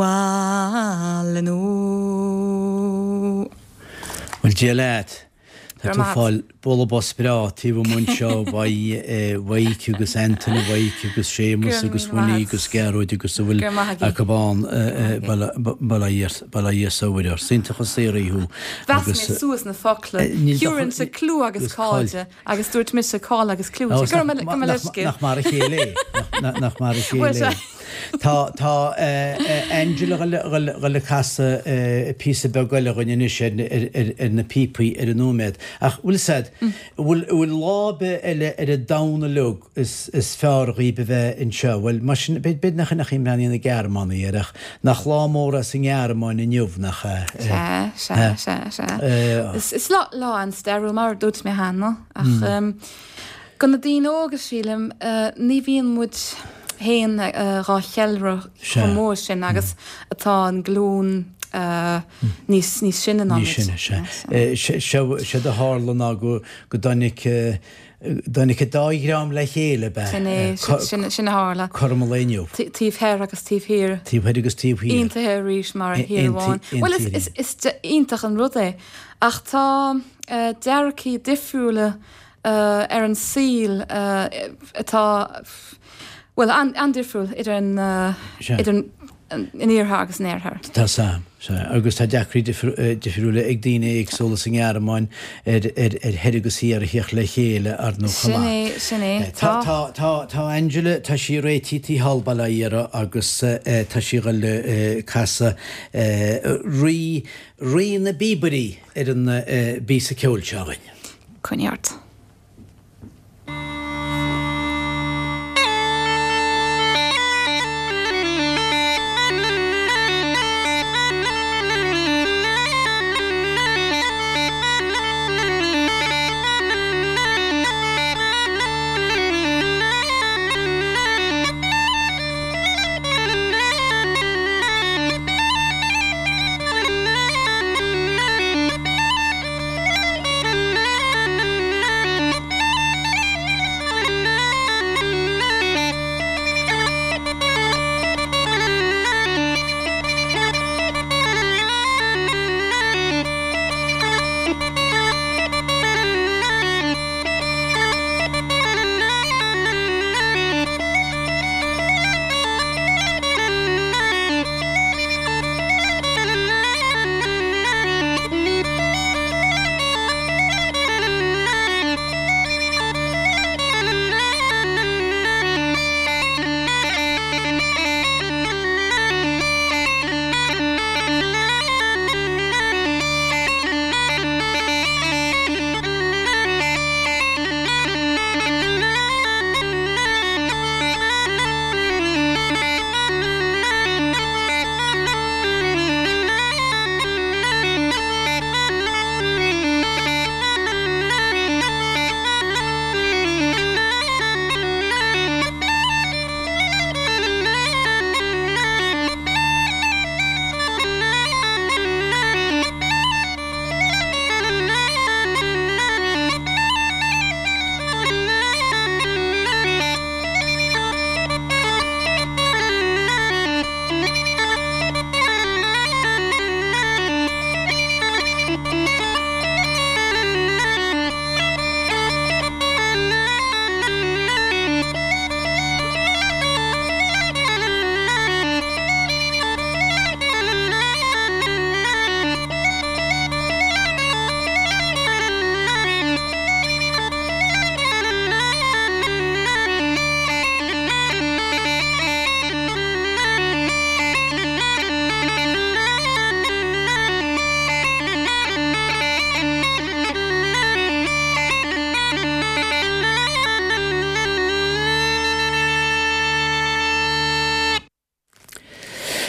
Speaker 4: walenu
Speaker 2: Well, Gillette. Tá tú fáil bolabos spirátí bh mun seo bhaíiciú agus Anthony bhaíiciú agus Séamus agus bhaí agus Gearóid agus bhfuil a cabán bailí saoidir. Sínta chu séiríú.
Speaker 4: Bheas mé suas na focla. Hiúrann sa clú agus cáilte agus dúirt mis sa cáil agus clú.
Speaker 2: Nach mar a chéile. Nach mar a chéile. Tá tá Angela le casa písa begaile gonne sé ar na pípaí ar an nóméid. Ach bhfuil said bhfuil lábe eile ar a dána lug is fearraí be bheith in seo. Bhfuil mar sin bid nach nach imráí na Gearmánaí arach nach lámóra san Gearmáin in jobh nach
Speaker 4: Se se se. Is lá lá an steú mar dút mé hána ach gan na dtíine ógus sílim ní bhíon mud héan rá chealra mór sin agus atá an glún níos níos sinna ná
Speaker 2: sinna se. Se a hálan a go go danig danig dágram le chéile be
Speaker 4: sinna hála
Speaker 2: Cormaléniu.
Speaker 4: Tíh heir agus tíh hir.
Speaker 2: Tíh heir agus tíh hir.
Speaker 4: Ínta heir rís mar hirháin. Well is is ítach an rud é ach tá dearcí difriúla ar an síl atá Well, an andifriúil idir an idir in íortha agus néirthar.
Speaker 2: Tá sam, agus tá deachrí difriúla ag daine ag solas an Gearmáin ar head agus í ar a hioch le chéile ar nó chamá.
Speaker 4: Sinné,
Speaker 2: Tá Tá Angela tá sí réitítí halbala íara agus tá sí le casa rí rí na bíbarí ar an bí sa ceolteáin.
Speaker 4: Cuneart.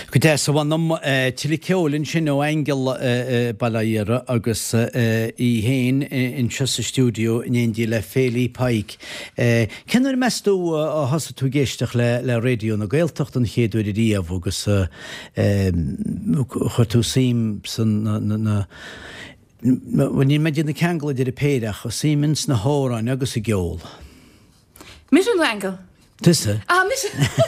Speaker 2: Go dé sa bhhainm tilí ceolinn sin ó angel bailíire agus í héin in se sa stúdio in Indí le Félí Pike. Cennar meú a hasasa tú géisteach le le réo na Gaeltacht an chéadúir díomh agus chu tú sim san ní me na ceangla idir a péireach a Siemens na hóráin agus i geol.
Speaker 4: Mis an angel.
Speaker 2: Tusa?
Speaker 4: Ah, mis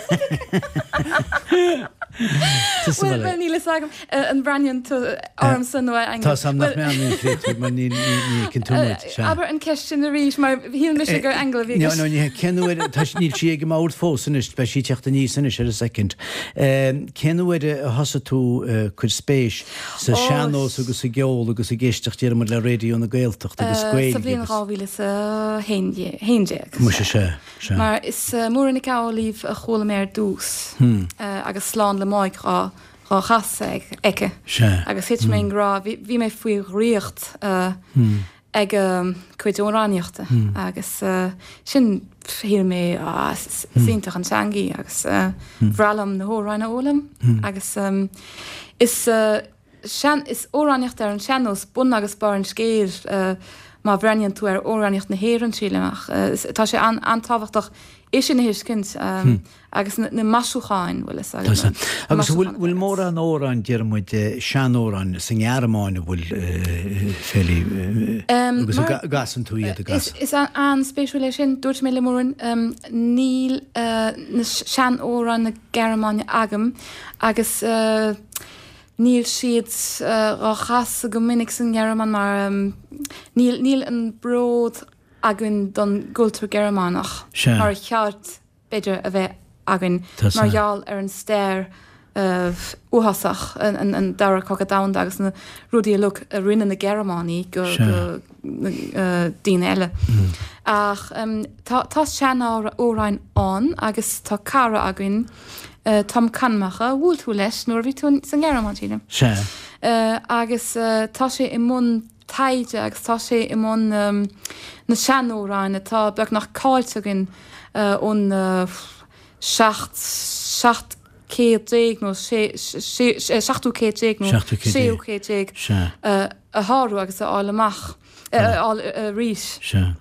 Speaker 4: Well, well, níle sagam an Branian to arm san no angel.
Speaker 2: Tá sam nach mean ní fréit man ní ní cintúid.
Speaker 4: Aber an question a rís mar híl mis gur angel vi.
Speaker 2: No, no, ní cenúir tá ní si ag mád fósan is be sí teachta ní san is a second. Cenúir a hasa tú chud spéis sa seanós agus a geol agus a géisteach tíar mar le réo na Gaeltacht agus squaig.
Speaker 4: Sa blian rávíle sa hénje.
Speaker 2: Mu se se.
Speaker 4: Maar is mór in líf a chola méir dús agus slán le máid rá rá chasa ige agus hit mé rá bhí mé faoi riocht ag chuidóráníochta agus sin hí mé síntaach an teangaí agus bhrealam na hóráinna ólam agus is is óráníocht ar an seanós bun agus bar an scéir má bhreaníonn tú ar óráníocht na héan síleach tá sé antáhachtach is sin hiiscint agus na masúcháin bhfuil is
Speaker 2: agus bhfuil mór an óráin dearmid seanóráin san gghearmáinna bhfuil félí agus gasan tú iad a gas.
Speaker 4: Is an spéisiú sin dúirt mé le mórin níl na seanóráin na Gearmáine agam agus níl siad rá chas go minic san Gearmán mar níl an bród agan don gultúr Gearmánach mar cheart beidir a bheith agan margheall ar an stéir uthasach an dara cocha damda agus na rudí lu a rinne na Gearmánaí go daoine eile. Ach tá seanna óráin an agus tá cara agan Tom canmacha bhúil tú leis nuair bhí tú san Gearmántíine.
Speaker 2: Se.
Speaker 4: Agus tá sé i mún taide agus tá sé i mún na seanóráine tá beag nach cáiltegin ón seacht céad nó seachtú céad nó séú céad a háú agus a áil amach rís.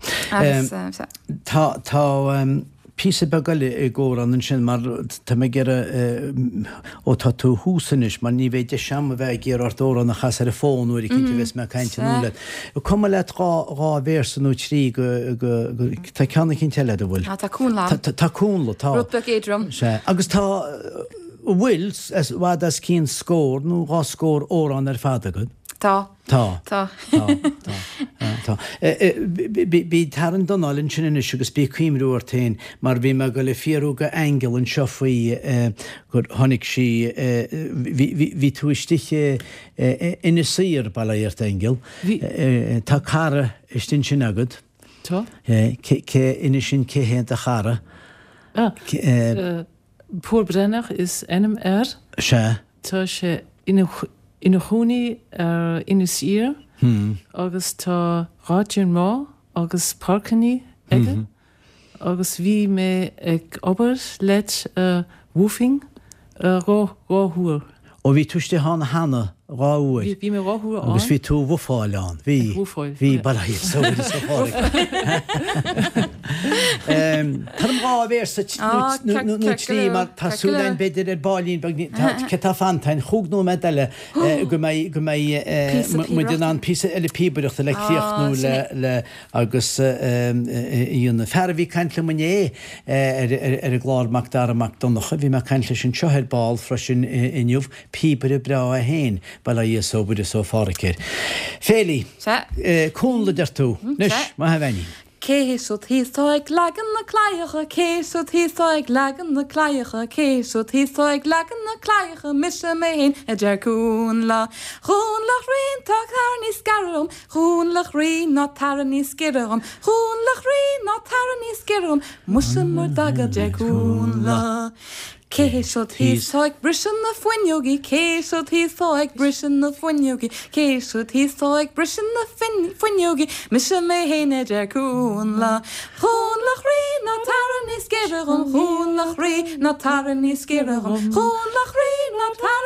Speaker 2: Tá písa begaile i ggóran an sin mar tá mé gur ó tá tú húsanis mar ní bhéidir sem a bheith gur artóra na chas ar a fónúir i cinnte bheits me caiinte núla. Cum le rá bhésanú trí tá ceanna cinn teile a bhfuil.
Speaker 4: Tá cúnla.
Speaker 2: Tá cúnla tá.
Speaker 4: Rúpa géadrom.
Speaker 2: Agus tá bhfuil bhd as cín scór nó rá scór órán ar fada go.
Speaker 4: Tá.
Speaker 2: Tá.
Speaker 4: Tá.
Speaker 2: Tá. Bí tar an donálinn sin inis agus bí cuimrúir tain mar bhí me go le fiarúga angel an seo faoi gur tháinig si bhí tú istiche ina sír bailíart angel. Tá cara istin sin agad.
Speaker 5: Tá?
Speaker 2: Cé ina sin céhéint a chara.
Speaker 5: Pór Brennach is N M R.
Speaker 2: Se.
Speaker 5: Tá sé ina chúnaí ar ina sír agus tá ráidún má agus parcaní aige agus bhí mé ag obair leit woofing ráthúr.
Speaker 2: Ó bhí tuiste hána hana ráúir.
Speaker 5: Bhí mé ráthúr an.
Speaker 2: Agus bhí tú bhfáileán. Bhí bhí bailíir so bhí sa fáil. Tá rá bhéir sa nó trí mar tásúlainn beidir ar bailín ce tá fantain chugnú me deile go mu den an pí eile píbeachta le críochtnú le agus íonna fer bhí caiintla muné ar a glármach dar amach donnacha bhí me caiintla sin seoir báil freisin inniuh píbre bra a héin baila í sóbud so fáraicir. Félí, cúnla deir tú, nus, má ha bhaine.
Speaker 4: Céisiút híáid legan na cléiche, céisiút híáid legan na cléiche, céisiút híáid legan na cléiche, mis mé héin a dearcún le. Chúnlach rion tá tar ní scarm, chúnlach rion ná tar ní scirum, chúnlach rion ná tar ní scirum, musin mar dag a dearcún le. Céisiút híáid brisin na foinneogi, céisiút híáid brisin na foinneogi, céisiút híáid brisin na foinneogi, mis mé héine dearcún le. Chúnlach rion ná tar ní scirum, chúnlach rion ná tar ní scirum, chúnlach rion ná tar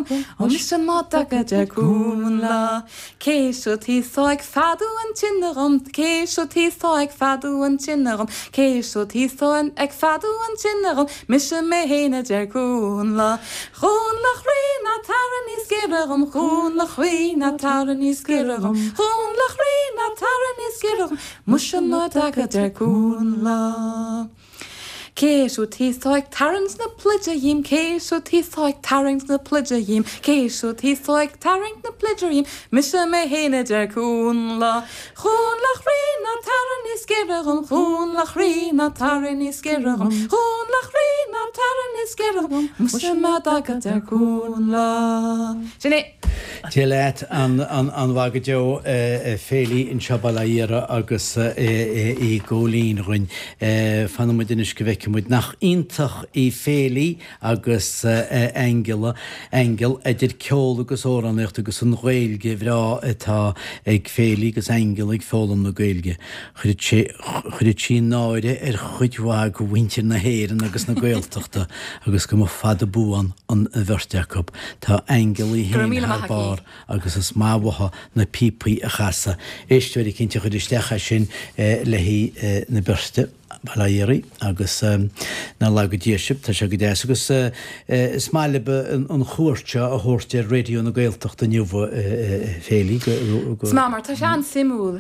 Speaker 4: ó mis an má agad ar cún lá. Céisio tíáig fadú an tinnarum, Céisio tíáig fadú an tinnarum, Céisio tíáin ag fadú an tinnarum, mis mé héine ar cún lá. Chún lech rií na taran níos geirerum, chún lech rií na taran níos geirerum, chún lech rií na taran níos geirerum, mis an má agad ar cún lá. Céisio tíáig tarans na plideím, Céisio tíáig tarans na plideím, Céisio tíáig tarans na plideím, mis mé héine ar cún lá. Chún lech rií na taran níos geirerum, chún lech rií na taran níos geirerum, chún lech rií na taran níos geirerum, mis mé agad ar cún lá. Sinné.
Speaker 2: Tí leit an bhaga deo félaí in sebalaíire agus í ggólín roinn fanna mu duine go bheice muid nach ionintach í félaí agus engel engel idir ceol agus óraníocht agus an ghaeilge bhrá atá ag félaí agus engel ag fólam na ghaeilge. Chuidir tí náide ar chuidhá go bhaintear na héireann agus na ghaeltachta agus go mo fada búan an bhirteach. Tá engel í héin bar agus is máhatha na pípaí a chasa. Éistúir cinnte chuidir stecha sin le hí na birste balaíirí agus na lagadíisip tá se go dé agus is máile an chóirte a thuirte réú na Gaeltacht a nniuh félaí.
Speaker 4: Má mar tá se an simú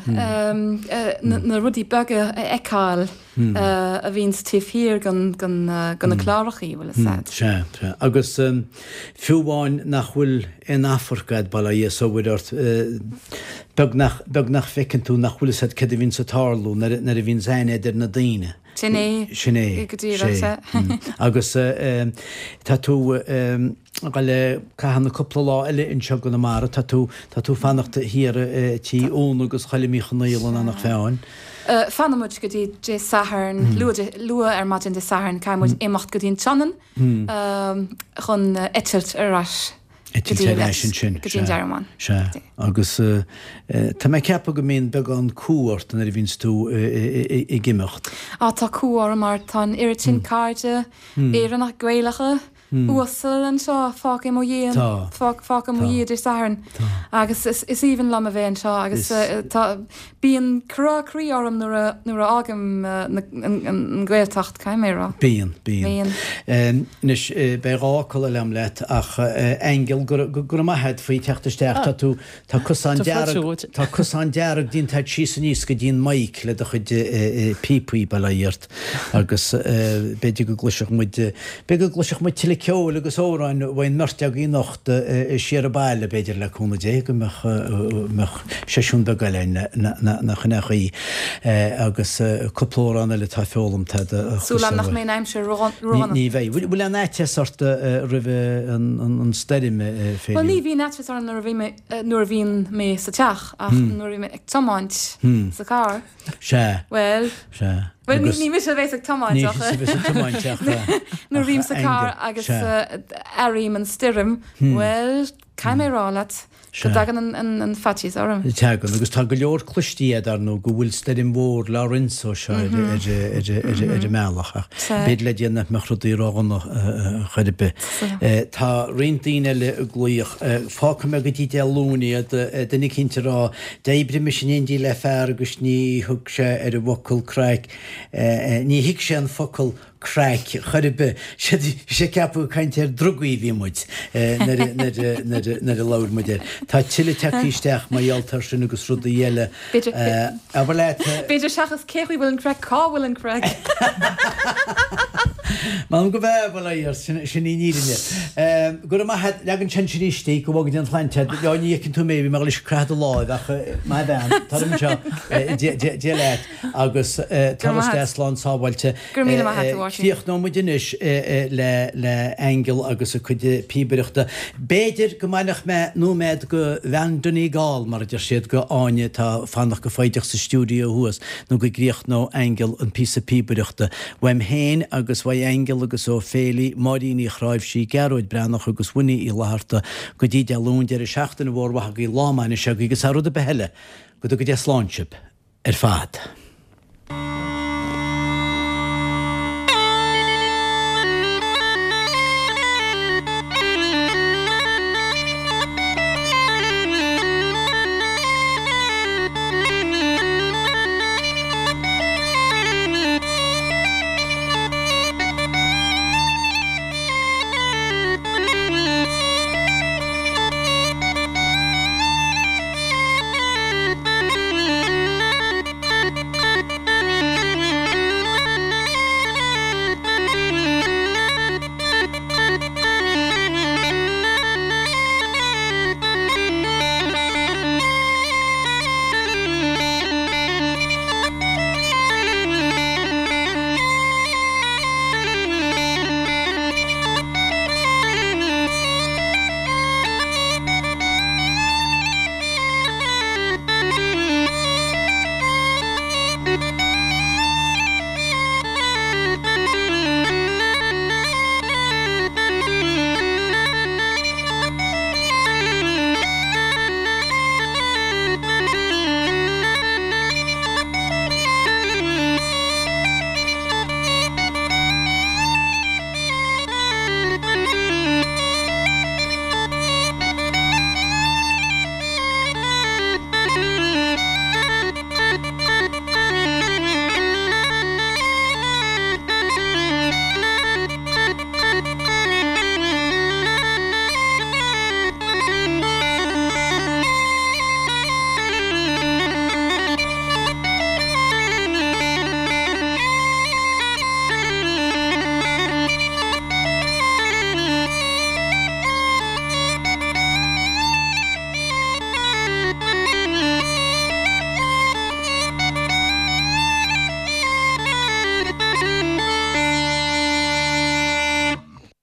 Speaker 4: na rudí bege eáil a bhíns tíhír gan na chlárachaí bhfuil
Speaker 2: sé. Agus fiúháin nach bhfuil in Africad balaí so bhfuirt beg nach fecinn tú nach bhfuil sé cad a bhín sa tálú nar a bhín zain idir na daine.
Speaker 4: Sinné
Speaker 2: Sinné agus tá tú le caihanna coppla lá eile in seo go na mara tá tú tá tú fannachta hir tí ón agus chaimíchan naílan nach féáin.
Speaker 4: Fanmuid go dtí dé saharn lua ar mat in de saharn caiimmuid émacht go dtín tanan chun etilt arás.
Speaker 2: sin se agus tá mé cepa go mín be an cuairt an ar bhíns tú i gimimecht.
Speaker 4: Á tá cuair mar tá iritin cáide éan nach gcuilecha uasal an seo fá mó dhéon fá mó iad is saharn agus is íhan lam a bhéin seo agus bíon cruachrí orm nuair a agam an gcuiltacht caiimérá.
Speaker 2: Bíon bíon. Nis berácail lem leit ach engel gur maihead faoi teachtasteach tá tú tá cosán dearach dín tá tí san níos go dín maic le do chud pípaí bailíirt agus beidir go gluiseach muid be go gluiseach muid til ceol agus óráin bhain marteag í nacht siar a bailile beidir le chuna dé go meach séisiún be gaile na chunechaí agus coplórán le tá feolalam
Speaker 4: Súla nach mé aimim se
Speaker 2: ní bheith. Bhfuil an éite sorta rih an steirime fé.
Speaker 4: Well ní bhí net nuair bhín mé sa teach ach nuair bhí ag tomáint sa cá.
Speaker 2: Se
Speaker 4: Well
Speaker 2: se.
Speaker 4: Well ní mis a bhééis ag tomáint nuair bhím sa cá agus airím an stim well caiimérá leat. Go dagan an fatís orm.
Speaker 2: Tegan agus tá go leor chluistíad ar nó go bhfuil steidim mór lárinsó seo idir mealacha. Béad le déanana me chrudaírágan chuide be. Tá réontaíine le glúoch fácha me go dtí dealúnaí dennig cinnte rá d'éibre me sin indí le fear agus ní thug sé ar a bhocail craig ní hiic sé an focail craig chuide be sé ceapú caiinte ar drugaí bhí muid na a láir muidir. Tá tiile teíisteach mai altar sin agus rud a dhéile a bhar le
Speaker 4: Beiidir seachas céhí bhfuil an craig cáhfuil an craig.
Speaker 2: Má go bheith bhil ar sin níine. Gur maithe legan sin sinníí go bhgad an chláinte leáí cinn tú mé bhí mar leis cread láid mai bhean Tá seo dé leit agus táláán sábhailte. Tíocht nó mu duis le engel agus a chuide píbeireachta. Béidir go mainach me nó méid go bhean dunaí gáil mar idir siad go áine tá fannach go fáideach sa stúdio thuas nó go gríocht nó engel an pí píbeireachta. Weim héin agus bha engel agus ó félaí maríí chráibh sí geróid brenach agus bhuiine í leharta go dtí dealún dear a seachtainna bhórhatha í lámáine se agus a rud a beheile go go dé sláintseip ar fad.